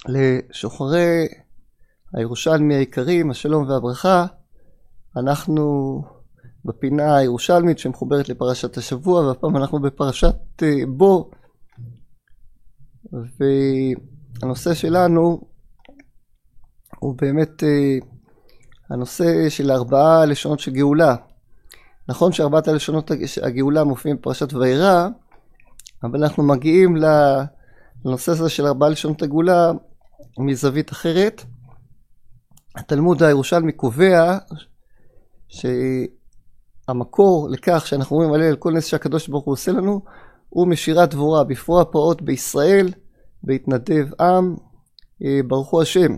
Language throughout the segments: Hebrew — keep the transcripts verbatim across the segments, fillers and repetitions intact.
לשוחרי הירושלמי היקרים, השלום והברכה. אנחנו בפינה הירושלמית שמחוברת לפרשת השבוע, והפעם אנחנו בפרשת בו, והנושא שלנו הוא באמת הנושא של ארבעה לשונות של גאולה. נכון שארבעת הלשונות הגאולה מופיעים בפרשת וירא, אבל אנחנו מגיעים לנושא הזה של ארבעה לשונות הגאולה מזווית אחרת. התלמוד הירושלמי קובע שהמקור לכך שאנחנו אומרים הלל כל נס שהקדוש ברוך הוא עושה לנו הוא משירת דבורה, בפרוע פרעות בישראל, בהתנדב עם, ברכו השם.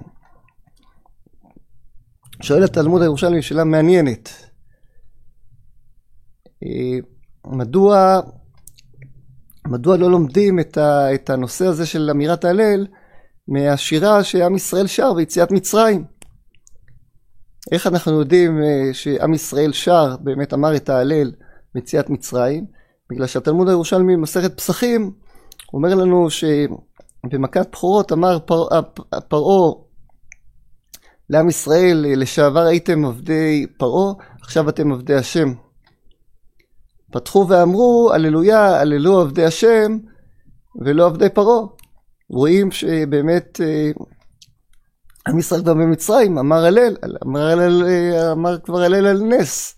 שואל התלמוד הירושלמי שאלה מעניינת, מדוע מדוע לא לומדים את, ה, את הנושא הזה של אמירת ההלל מהשירה שעם ישראל שר ביציאת מצרים? איך אנחנו יודעים שעם ישראל שר, באמת אמר את ההלל ביציאת מצרים? בגלל שהתלמוד הירושלמי במסכת פסחים אומר לנו שבמכת בכורות אמר פרעה לעם ישראל, לשעבר הייתם עבדי פרעה, עכשיו אתם עבדי השם. פתחו ואמרו הללויה, הללו עבדי השם ולא עבדי פרעה. רואים שבאמת עם ישראל גם במצרים אמר הלל, אמר, הלל, אמר כבר הלל על נס.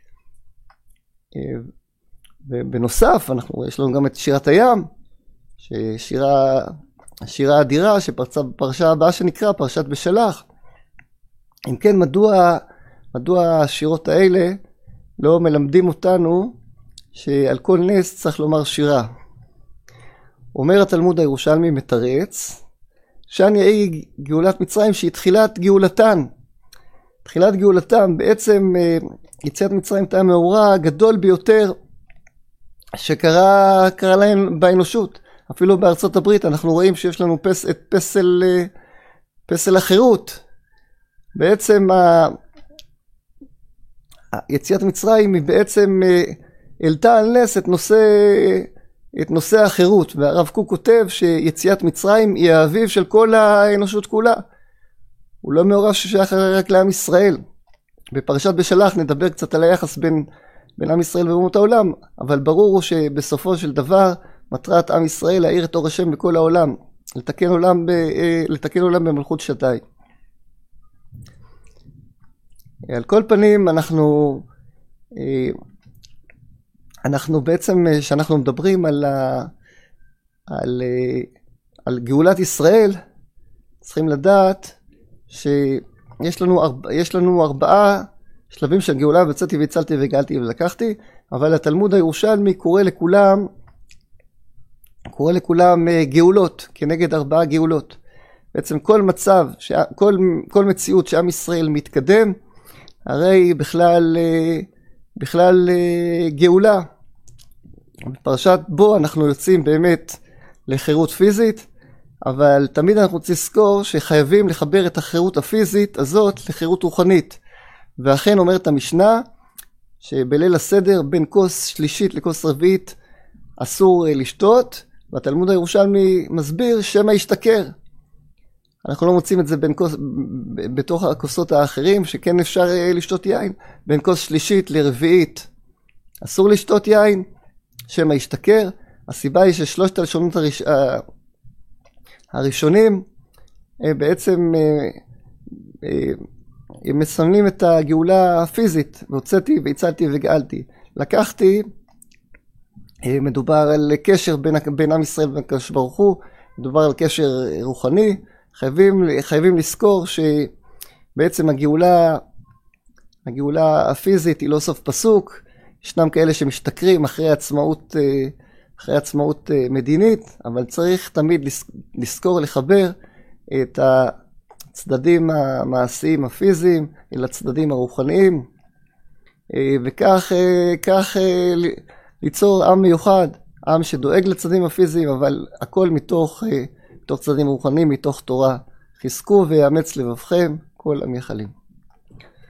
ובנוסף אנחנו, יש לנו גם את שירת הים, ששירה, השירה האדירה שפרצה בפרשה הבאה שנקרא פרשת בשלח. אם כן, מדוע, מדוע השירות האלה לא מלמדים אותנו שעל כל נס צריך לומר שירה? אומר התלמוד הירושלמי מתרץ, שאני היא גאולת מצרים שהיא תחילת גאולתן. תחילת גאולתם, בעצם יציאת מצרים הייתה המאורע הגדול ביותר שקרה קרה להם באנושות. אפילו בארצות הברית אנחנו רואים שיש לנו פס, את פסל, פסל החירות. בעצם יציאת מצרים היא בעצם העלתה על נס את נושא, את נושא החירות. והרב קוק כותב שיציאת מצרים היא האביב של כל האנושות כולה. הוא לא מאורע ששייך רק לעם ישראל. בפרשת בשלח נדבר קצת על היחס בין, בין עם ישראל ואומות העולם, אבל ברור הוא שבסופו של דבר מטרת עם ישראל להאיר את אור השם בכל העולם, לתקן עולם, ב, לתקן עולם במלכות שדי. על כל פנים אנחנו אנחנו בעצם שאנחנו מדברים על על על גאולת ישראל, צריכים לדעת שיש לנו יש לנו ארבעה שלבים של גאולה, ויצאתי והצלתי והגאלתי ולקחתי, אבל התלמוד הירושלמי קורא לכולם קורא לכולם גאולות כנגד ארבעה גאולות. בעצם כל מצב, כל כל מציאות שעם ישראל מתקדם, הרי בכלל בכלל גאולה. בפרשת בו אנחנו יוצאים באמת לחירות פיזית, אבל תמיד אנחנו רוצים לזכור שחייבים לחבר את החירות הפיזית הזאת לחירות רוחנית. ואכן אומרת המשנה שבליל הסדר בין כוס שלישית לכוס רביעית אסור לשתות, והתלמוד הירושלמי מסביר שמא ישתכר. אנחנו לא מוצאים את זה בין כוס, בתוך הכוסות האחרים שכן אפשר לשתות יין. בין כוס שלישית לרביעית אסור לשתות יין, שמא ישתכר. הסיבה היא ששלושת הלשונות הראש... הראשונים בעצם הם מסמנים את הגאולה הפיזית, והוצאתי והצלתי וגאלתי. לקחתי, מדובר על קשר בין, בין עם ישראל והקדוש ברוך הוא, מדובר על קשר רוחני. חייבים, חייבים לזכור שבעצם הגאולה, הגאולה הפיזית היא לא סוף פסוק. ישנם כאלה שמשתכרים אחרי עצמאות, אחרי עצמאות מדינית, אבל צריך תמיד לזכור לחבר את הצדדים המעשיים הפיזיים אל הצדדים הרוחניים, וכך כך ליצור עם מיוחד, עם שדואג לצדדים הפיזיים, אבל הכל מתוך מתוך צדדים רוחניים, מתוך תורה. חזקו ויאמץ לבבכם כל המייחלים.